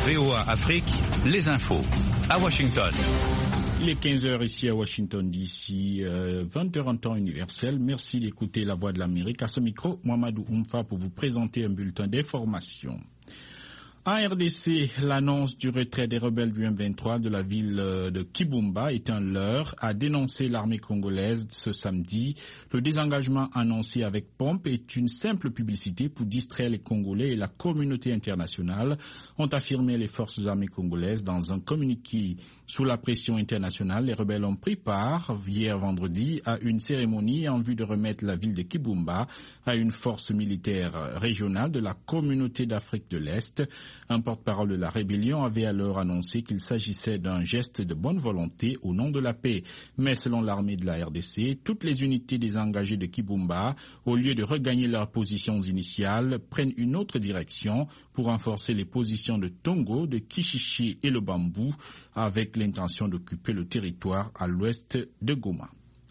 VOA Afrique, les infos. À Washington. Il est 15h ici à Washington DC, 20h en temps universel. Merci d'écouter La Voix de l'Amérique. À ce micro, Mohamedou Oumfa pour vous présenter un bulletin d'information. En RDC, l'annonce du retrait des rebelles du M23 de la ville de Kibumba est un leurre, a dénoncé l'armée congolaise ce samedi. Le désengagement annoncé avec pompe est une simple publicité pour distraire les Congolais et la communauté internationale, ont affirmé les forces armées congolaises dans un communiqué. Sous la pression internationale, les rebelles ont pris part, hier vendredi, à une cérémonie en vue de remettre la ville de Kibumba à une force militaire régionale de la communauté d'Afrique de l'Est. Un porte-parole de la rébellion avait alors annoncé qu'il s'agissait d'un geste de bonne volonté au nom de la paix. Mais selon l'armée de la RDC, toutes les unités désengagées de Kibumba, au lieu de regagner leurs positions initiales, prennent une autre direction pour renforcer les positions de Tongo, de Kishishi et le Bambou, avec l'intention d'occuper le territoire à l'ouest de Goma.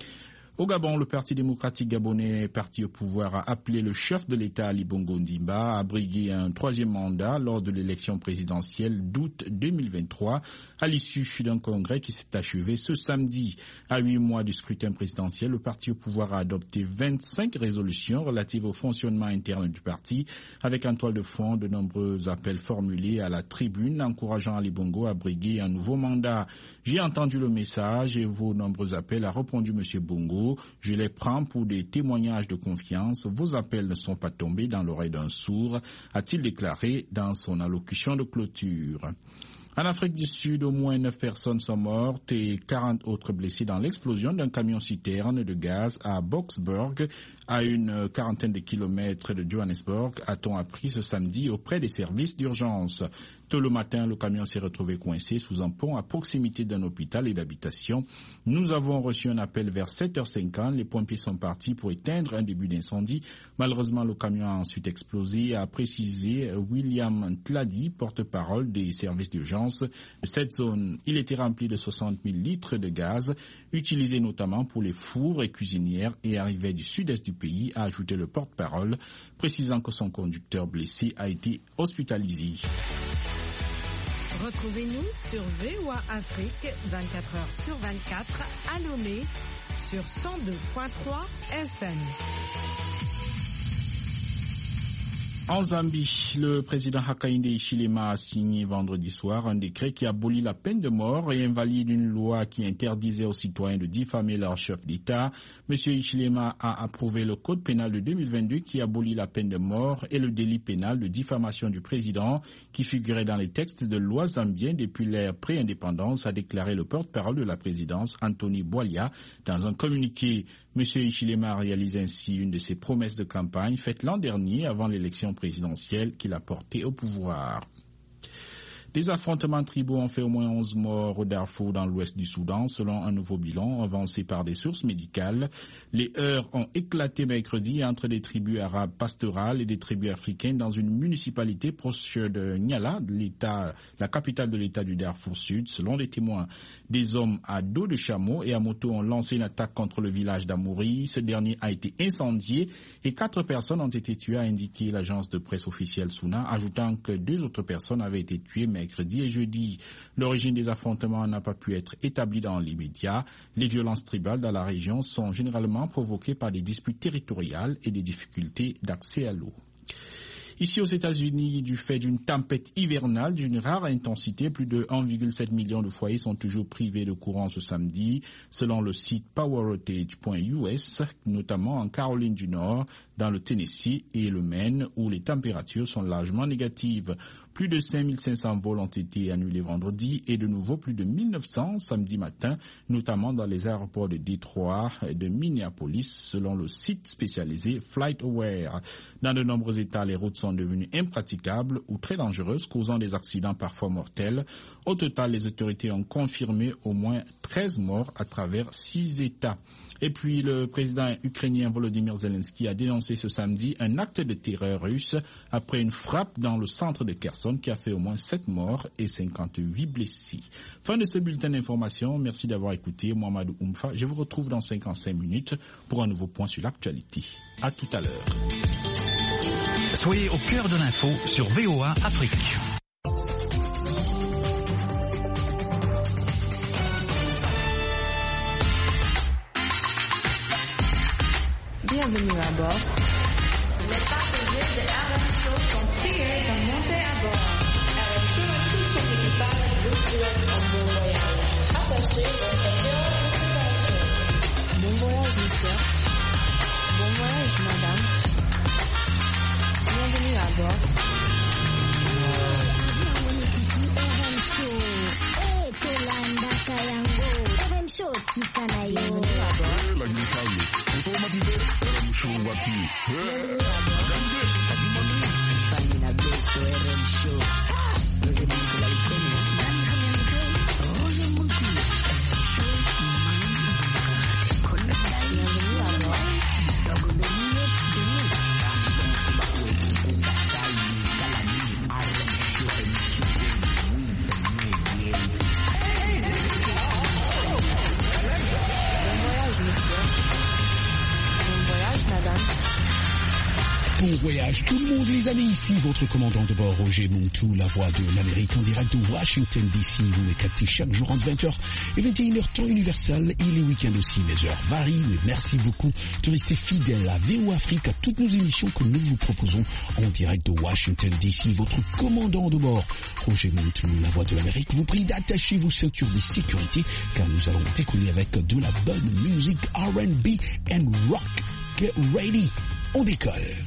Au Gabon, le Parti démocratique gabonais, parti au pouvoir, a appelé le chef de l'État Ali Bongo Ndimba à briguer un troisième mandat lors de l'élection présidentielle d'août 2023 à l'issue d'un congrès qui s'est achevé ce samedi. À 8 mois du scrutin présidentiel, le parti au pouvoir a adopté 25 résolutions relatives au fonctionnement interne du parti, avec en toile de fond de nombreux appels formulés à la tribune encourageant Ali Bongo à briguer un nouveau mandat. J'ai entendu le message et vos nombreux appels, a répondu M. Bongo. Je les prends pour des témoignages de confiance. Vos appels ne sont pas tombés dans l'oreille d'un sourd, a-t-il déclaré dans son allocution de clôture. En Afrique du Sud, au moins 9 personnes sont mortes et 40 autres blessées dans l'explosion d'un camion-citerne de gaz à Boksburg, à une quarantaine de kilomètres de Johannesburg, a-t-on appris ce samedi auprès des services d'urgence. Tôt le matin, le camion s'est retrouvé coincé sous un pont à proximité d'un hôpital et d'habitation. Nous avons reçu un appel vers 7h50. Les pompiers sont partis pour éteindre un début d'incendie. Malheureusement, le camion a ensuite explosé, a précisé William Tladi, porte-parole des services d'urgence. Cette zone, il était rempli de 60 000 litres de gaz, utilisé notamment pour les fours et cuisinières, et arrivait du sud-est du pays, a ajouté le porte-parole, précisant que son conducteur blessé a été hospitalisé. Retrouvez-nous sur VOA Afrique 24h sur 24 à Lomé sur 102.3 FM. En Zambie, le président Hakainde Hichilema a signé vendredi soir un décret qui abolit la peine de mort et invalide une loi qui interdisait aux citoyens de diffamer leur chef d'État. Monsieur Hichilema a approuvé le code pénal de 2022 qui abolit la peine de mort et le délit pénal de diffamation du président qui figurait dans les textes de loi zambiens depuis l'ère pré-indépendance, a déclaré le porte-parole de la présidence, Anthony Boalia, dans un communiqué. Monsieur Hichilema a réalisé ainsi une de ses promesses de campagne faites l'an dernier avant l'élection présidentielle qu'il a portée au pouvoir. Des affrontements tribaux ont fait au moins 11 morts au Darfour dans l'ouest du Soudan, selon un nouveau bilan avancé par des sources médicales. Les heurts ont éclaté mercredi entre des tribus arabes pastorales et des tribus africaines dans une municipalité proche de Niala, la capitale de l'État du Darfour Sud, selon les témoins. Des hommes à dos de chameau et à moto ont lancé une attaque contre le village d'Amouri. Ce dernier a été incendié et 4 personnes ont été tuées, a indiqué l'agence de presse officielle Suna, ajoutant que 2 autres personnes avaient été tuées mercredi et jeudi. L'origine des affrontements n'a pas pu être établie dans l'immédiat. Les violences tribales dans la région sont généralement provoquées par des disputes territoriales et des difficultés d'accès à l'eau. Ici aux États-Unis, du fait d'une tempête hivernale d'une rare intensité, plus de 1,7 million de foyers sont toujours privés de courant ce samedi, selon le site poweroutage.us, notamment en Caroline du Nord, dans le Tennessee et le Maine, où les températures sont largement négatives. Plus de 5500 vols ont été annulés vendredi et de nouveau plus de 1900 samedi matin, notamment dans les aéroports de Détroit et de Minneapolis, selon le site spécialisé FlightAware. Dans de nombreux États, les routes sont devenues impraticables ou très dangereuses, causant des accidents parfois mortels. Au total, les autorités ont confirmé au moins 13 morts à travers 6 États. Et puis, le président ukrainien Volodymyr Zelensky a dénoncé ce samedi un acte de terreur russe après une frappe dans le centre de Kherson qui a fait au moins 7 morts et 58 blessés. Fin de ce bulletin d'information. Merci d'avoir écouté Mohamedou Oumfa. Je vous retrouve dans 55 minutes pour un nouveau point sur l'actualité. À tout à l'heure. Soyez au cœur de l'info sur VOA Afrique. Les passagers de RM Show sont priés de monter à bord. RM Show et tout son équipage vous souhaitent un bon voyage. Attachez votre ceinture de sécurité. Bon voyage, monsieur. Bon voyage, madame. Bienvenue à bord. Bon voyage tout le monde les amis, ici votre commandant de bord Roger Montou, la voix de l'Amérique en direct de Washington DC. Vous me captez chaque jour entre 20h et 21h temps universel et les week-ends aussi. Mes heures varient, mais merci beaucoup de rester fidèle à VO Afrique, à toutes nos émissions que nous vous proposons en direct de Washington DC. Votre commandant de bord Roger Montou, la voix de l'Amérique, vous prie d'attacher vos ceintures de sécurité car nous allons décoller avec de la bonne musique R&B and rock. Get ready, on décolle.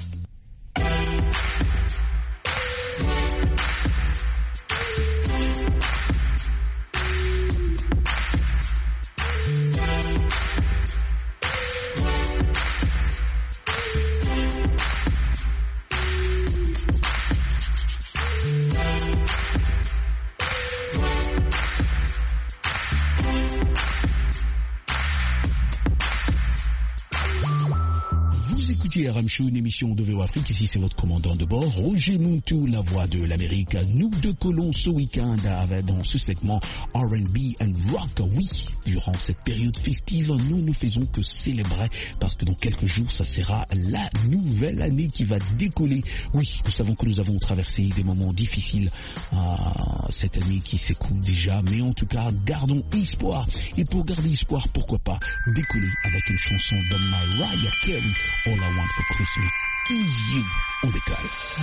RM Show, une émission de VO Afrique. Ici, c'est votre commandant de bord, Roger Montou, la voix de l'Amérique. Nous décollons ce week-end dans ce segment R&B and rock. Oui, durant cette période festive, nous ne faisons que célébrer parce que dans quelques jours, ça sera la nouvelle année qui va décoller. Oui, nous savons que nous avons traversé des moments difficiles cette année qui s'écoule déjà, mais en tout cas, gardons espoir. Et pour garder espoir, pourquoi pas décoller avec une chanson de Mariah Carey, All I Want for Christmas is You. On décolle. I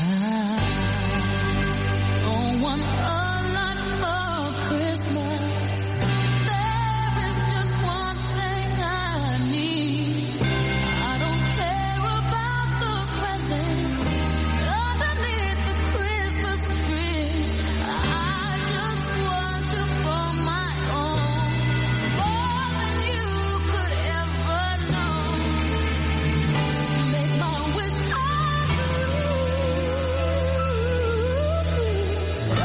don't want a lot for Christmas. There is just one thing I need. I don't care about the presents underneath the Christmas tree. I just want you for my own, more than you could ever know. Make my wish come true.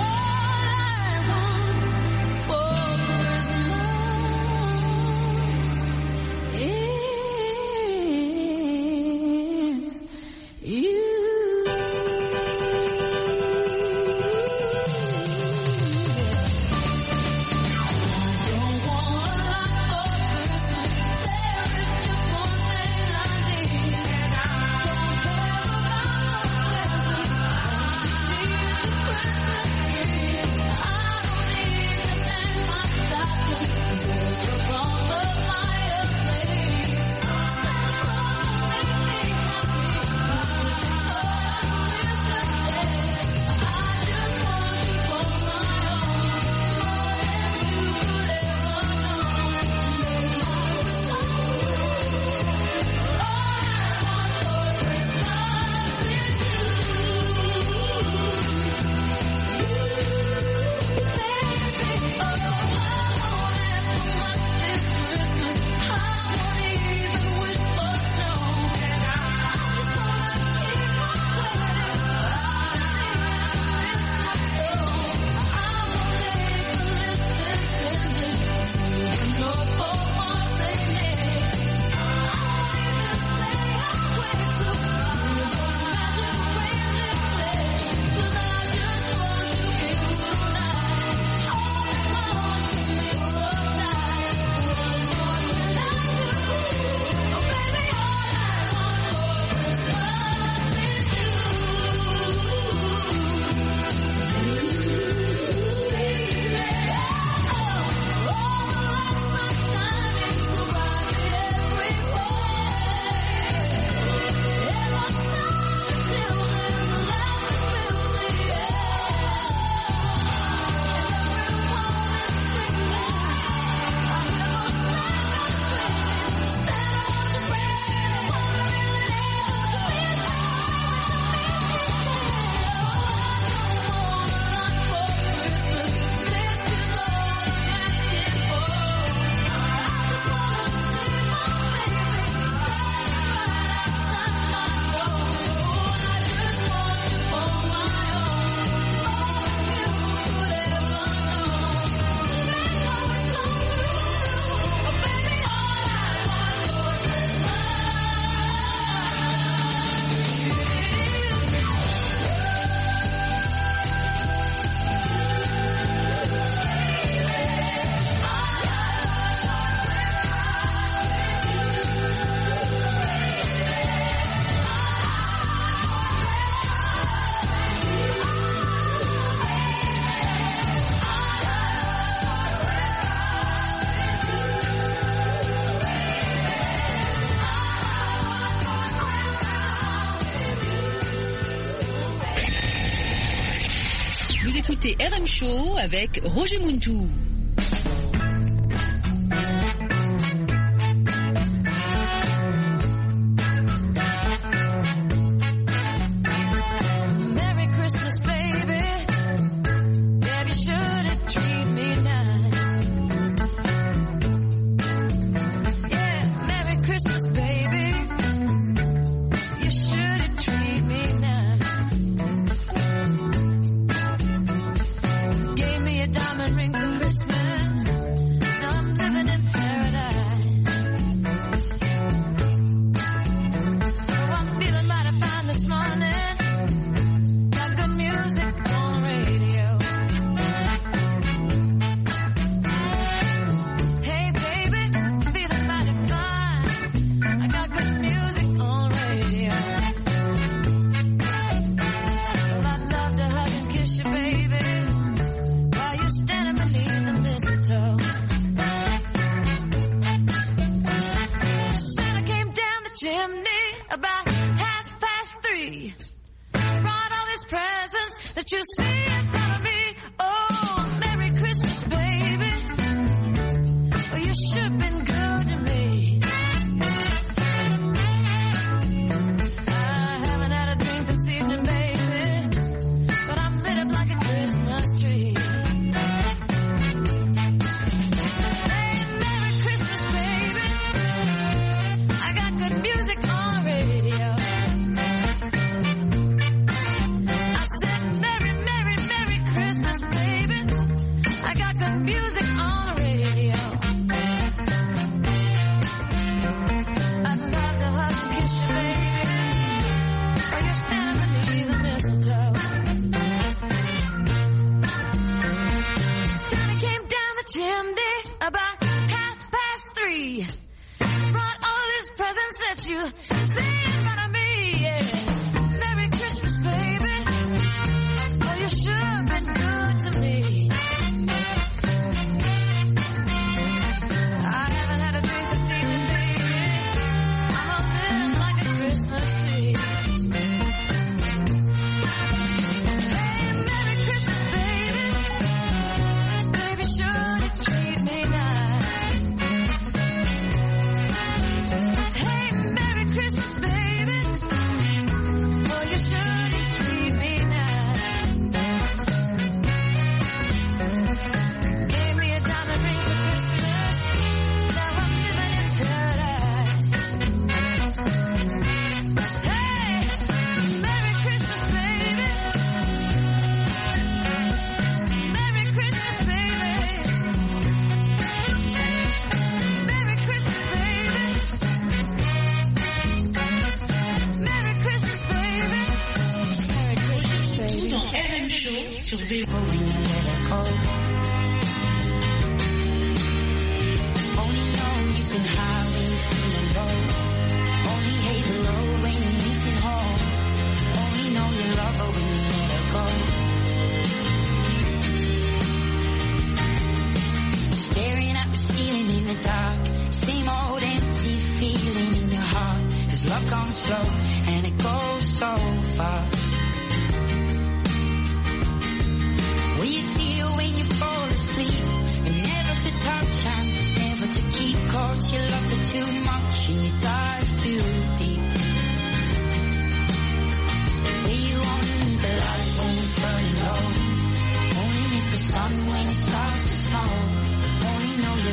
écoutez RM Show avec Roger Muntou.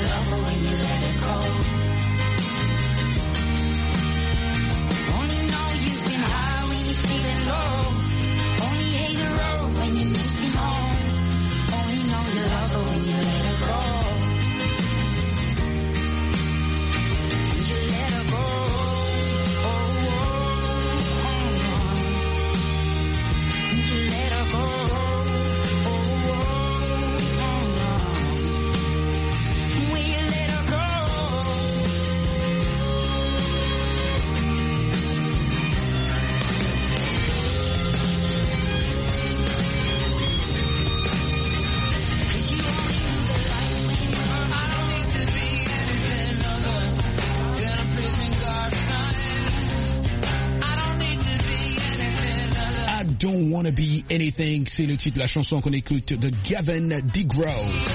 Only know Don't Wanna Be Anything, c'est le titre de la chanson qu'on écoute de Gavin DeGraw.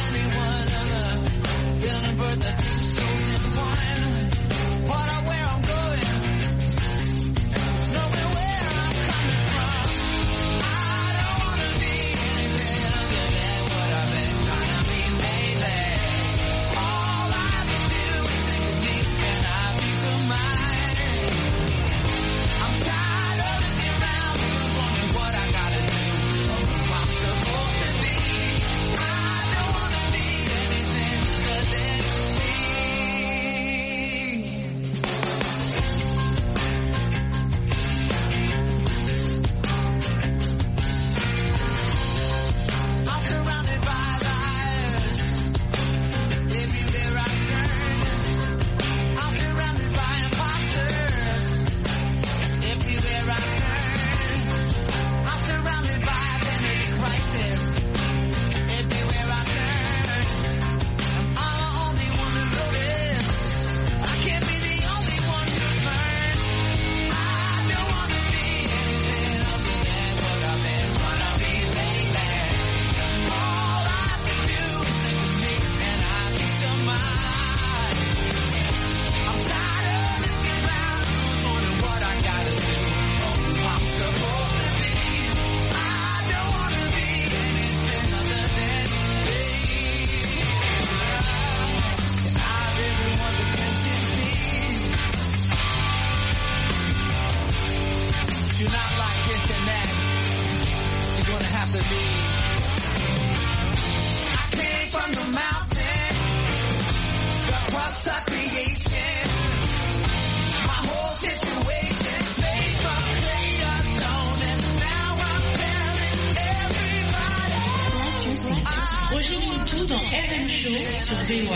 Roger Mintou dans RM Show sur VOA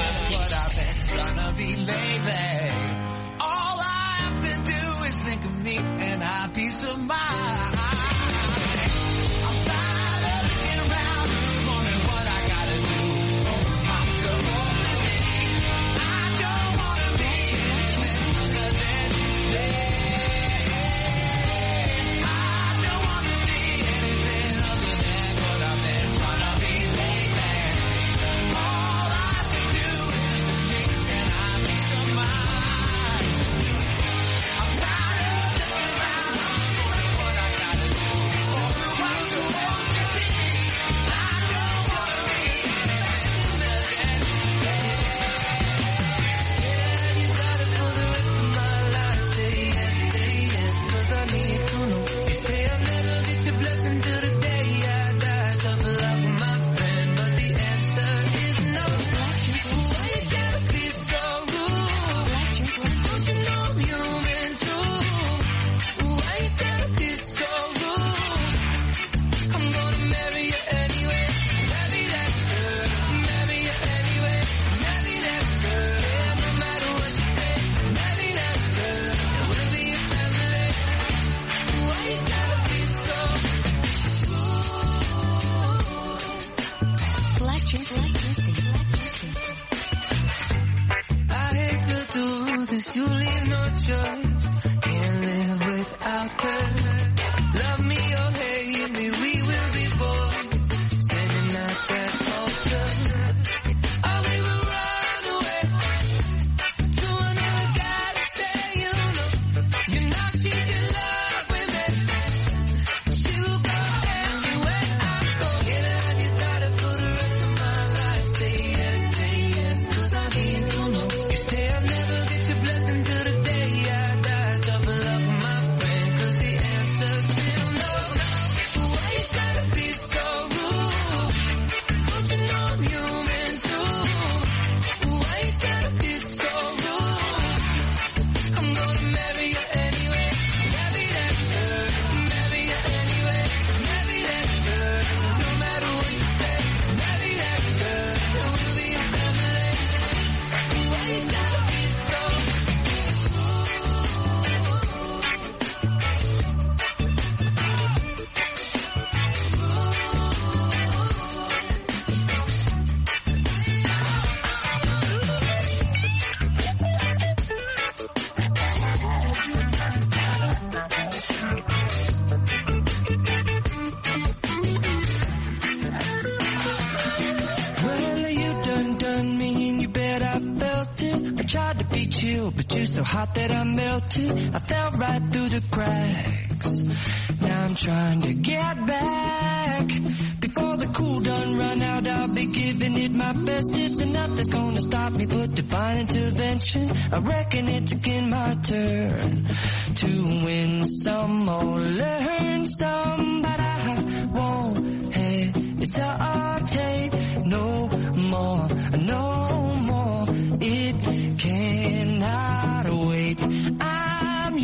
chill, but you're so hot that I melted. I fell right through the cracks. Now I'm trying to get back. Before the cool done run out, I'll be giving it my best. This and nothing's gonna stop me but divine intervention. I reckon it's again my turn to win some or learn some, but I won't hesitate no more, no more. It cannot wait. I'm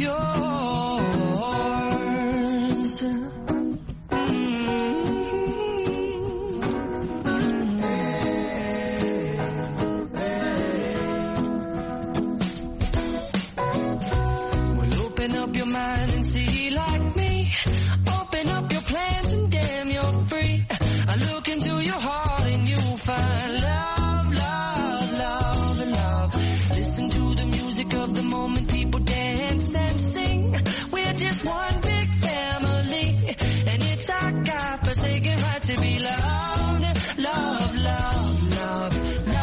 yours. Well, open up your mind and see like me. Open up your plans and damn, you're free. I look into your heart and you'll find love, love, love, and love. Listen to the music of the moment, people dance and sing. We're just one big family, and it's our God-forsaken right to be loved. Love, love, love,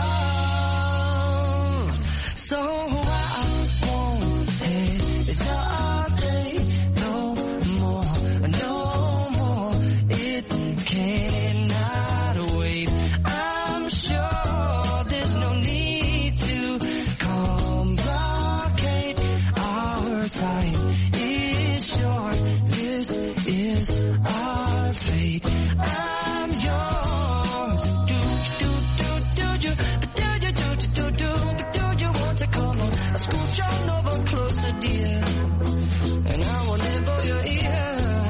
love. So I won't hesitate no more, no more. It cannot wait. I'm sure there's no need to complicate. Our time is short. This is our fate. I'm yours. Do you? But do you want to come on? Scooch on over closer, dear, and I will nibble your ear.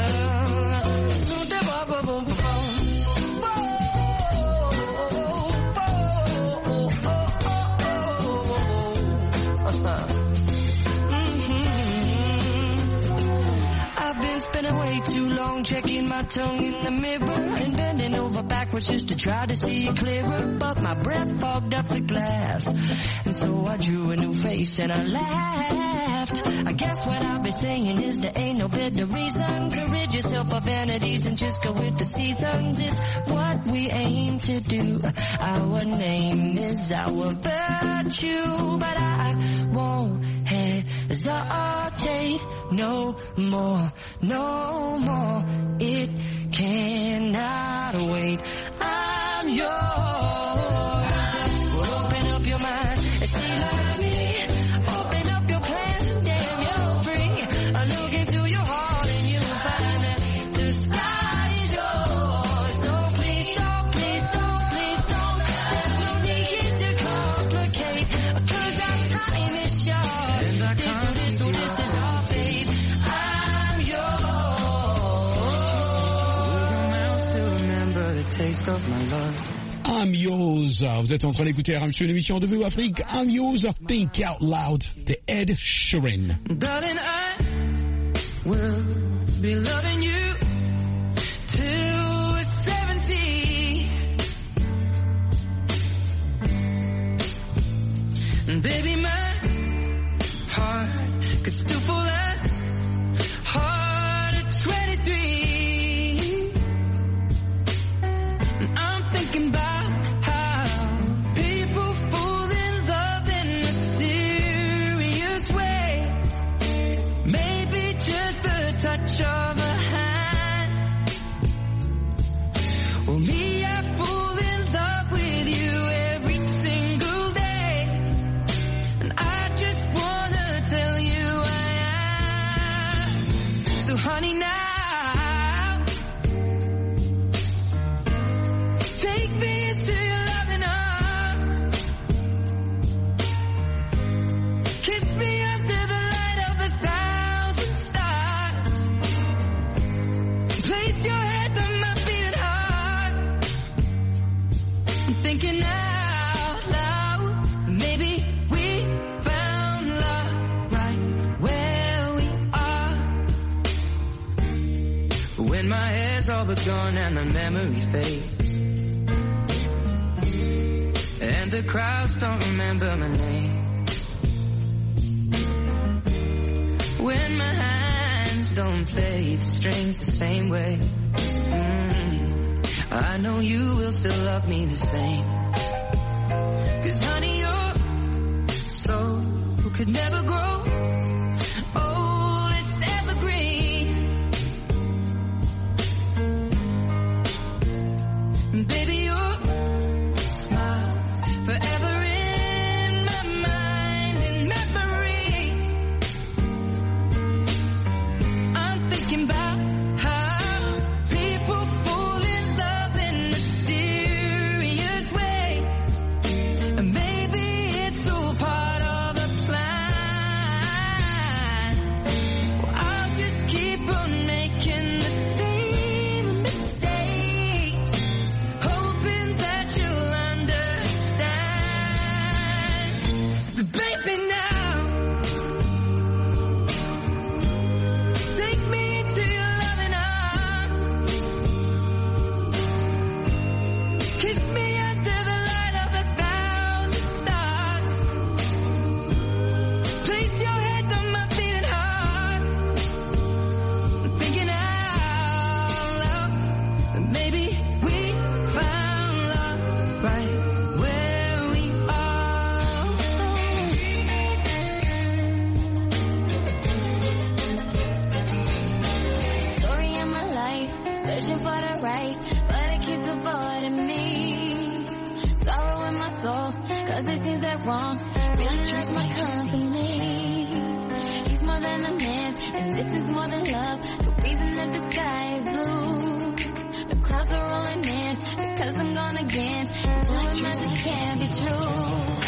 I've been spending way too long checking my tongue in the mirror and bending over backwards just to try to see it clearer, but my breath fogged up the glass, and so I drew a new face and I laughed. I guess what I'll be saying is there ain't no better reason to rid yourself of vanities and just go with the seasons. It's what we aim to do. Our name is our virtue, but I won't hesitate no more, no more. It cannot wait. I'm yours. Well, open up your mind and see like me. Open up your plans and damn, you're free. I look into your heart and you'll find that the sky is yours. So please don't, please don't, please don't. There's no need to complicate, 'cause our time is short. This is our fate. I'm yours. To remember the taste of my love. I'm yours. Vous êtes en train d'écouter RM Show, une émission de VOA Afrique. I'm yours. Think Out Loud de Ed Sheeran. Darling, I will be loving you till we're 70. And baby, my heart could still fall as hard at 23. And I'm thinking about how people fall in love in mysterious ways. Maybe just the touch of a hand. Well, me, I fall in love with you every single day. And I just wanna tell you I am. So honey, now take me into your loving arms. Kiss me under the light of 1,000 stars. Place your head on my beating heart. I'm thinking out loud. Maybe we found love right where we are. When my hair's all but gone and the memory fades, and the crowds don't remember my name. When my hands don't play the strings the same way, I know you will still love me the same. 'Cause honey, you're so could never grow old, it's evergreen. Baby, your smile's forever in my mind and memory. I'm thinking about how people fall in love in mysterious ways. And maybe it's all part of a plan. Well, I'll just keep on making the same mistakes, hoping that you'll understand. But baby, now take me into your loving arms, kiss me under the light of 1,000 stars, place your head on my beating heart. I'm thinking out loud that maybe we found love right where we are. Story of my life, searching for the right, but it keeps avoiding me. Sorrow in my soul, cause it seems that wrong really likes my company. He's more than a man, and this is more than love. The reason that the sky is blue, the clouds are rolling in, because I'm gone again. And blue magic can't be true.